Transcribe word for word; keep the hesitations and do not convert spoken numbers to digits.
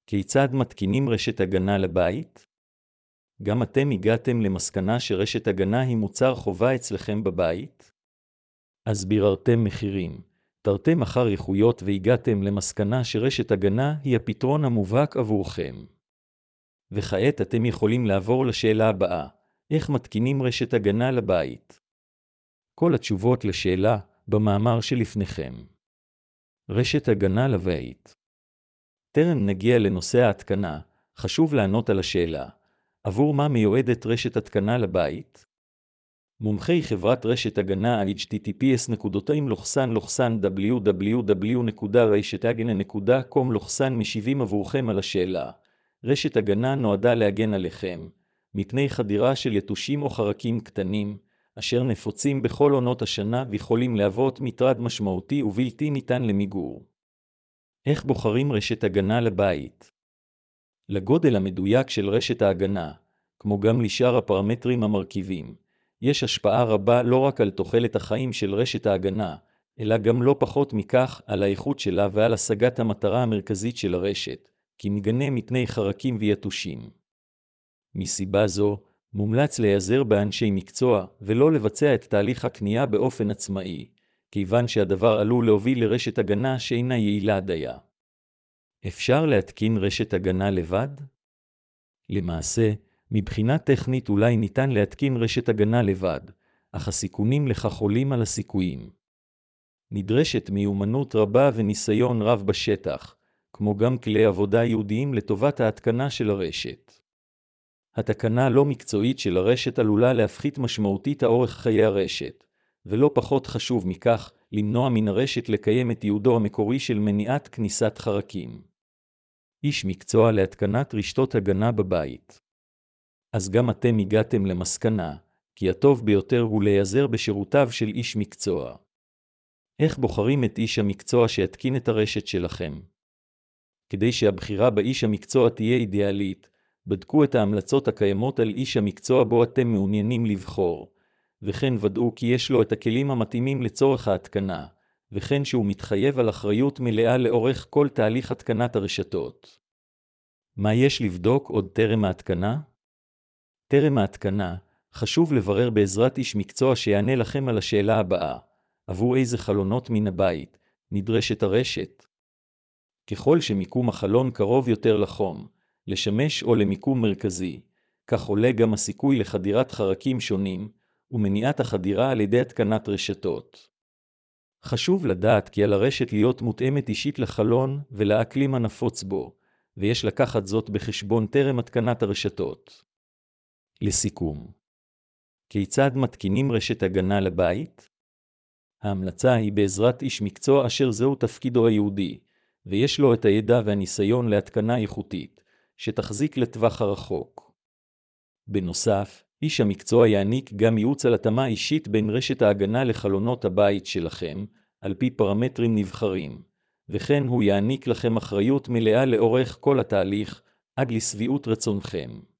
כיצד מתקינים רשת הגנה לבית? גם אתם הגעתם למסקנה שרשת הגנה היא מוצר חובה אצלכם בבית? אז ביררתם מחירים, תרתם אחר איכויות והגעתם למסקנה שרשת הגנה היא הפתרון המובהק עבורכם. וכעת אתם יכולים לעבור לשאלה הבאה, איך מתקינים רשת הגנה לבית? כל התשובות לשאלה במאמר שלפניכם. רשת הגנה לבית. טרם נגיע לנושא ההתקנה, חשוב לענות על השאלה, עבור מה מיועדת רשת התקנה לבית? מומחי חברת רשת הגנה אייץ' טי טי פי אס דאבליו דאבליו דאבליו נקודה רשת הגנה נקודה קום משיבים עבורכם על השאלה. רשת הגנה נועדה להגן עליכם, מפני חדירה של יתושים או חרקים קטנים, אשר נפוצים בכל עונות השנה ויכולים להוות מטרד משמעותי ובלתי ניתן למיגור. איך בוחרים רשת הגנה לבית? לגודל המדויק של רשת ההגנה, כמו גם לשאר הפרמטרים המרכיבים, יש השפעה רבה לא רק על תוחלת החיים של רשת ההגנה, אלא גם לא פחות מכך על האיכות שלה ועל השגת המטרה המרכזית של הרשת, כי מגנה מפני חרקים ויתושים. מסיבה זו, מומלץ להיעזר באנשי מקצוע ולא לבצע את תהליך הקנייה באופן עצמאי, כיוון שהדבר עלול להוביל לרשת הגנה שאינה יעילה דייה. אפשר להתקין רשת הגנה לבד? למעשה, מבחינה טכנית אולי ניתן להתקין רשת הגנה לבד, אך הסיכונים לכך עולים על הסיכויים. נדרשת מיומנות רבה וניסיון רב בשטח, כמו גם כלי עבודה ייעודיים לטובת ההתקנה של הרשת. התקנה לא מקצועית של הרשת עלולה להפחית משמעותית האורך חיי הרשת, ולא פחות חשוב מכך, למנוע מן הרשת לקיים את ייעודו המקורי של מניעת כניסת חרקים. איש מקצוע להתקנת רשתות הגנה בבית. אז גם אתם הגעתם למסקנה, כי הטוב ביותר הוא להיעזר בשירותיו של איש מקצוע. איך בוחרים את איש המקצוע שיתקין את הרשת שלכם? כדי שהבחירה באיש המקצוע תהיה אידיאלית, בדקו את ההמלצות הקיימות על איש המקצוע בו אתם מעוניינים לבחור, וכן ודאו כי יש לו את הכלים המתאימים לצורך ההתקנה, וכן שהוא מתחייב על אחריות מלאה לאורך כל תהליך התקנת הרשתות. מה יש לבדוק עוד טרם ההתקנה? טרם ההתקנה, חשוב לברר בעזרת איש מקצוע שיענה לכם על השאלה הבאה, עבור איזה חלונות מן הבית נדרשת הרשת? ככל שמיקום החלון קרוב יותר לחום, לשמש או למיקום מרכזי, כך עולה גם הסיכוי לחדירת חרקים שונים, ומניעת החדירה על ידי התקנת רשתות. חשוב לדעת כי על הרשת להיות מותאמת אישית לחלון ולאקלים הנפוץ בו, ויש לקחת זאת בחשבון טרם התקנת הרשתות. לסיכום, כיצד מתקינים רשת הגנה לבית? ההמלצה היא בעזרת איש מקצוע אשר זהו תפקידו הייעודי, ויש לו את הידע והניסיון להתקנה איכותית, שתחזיק לטווח הרחוק. בנוסף, איש המקצוע יעניק גם ייעוץ על התאמה אישית בין רשת ההגנה לחלונות הבית שלכם, על פי פרמטרים נבחרים, וכן הוא יעניק לכם אחריות מלאה לאורך כל התהליך, עד לשביעות רצונכם.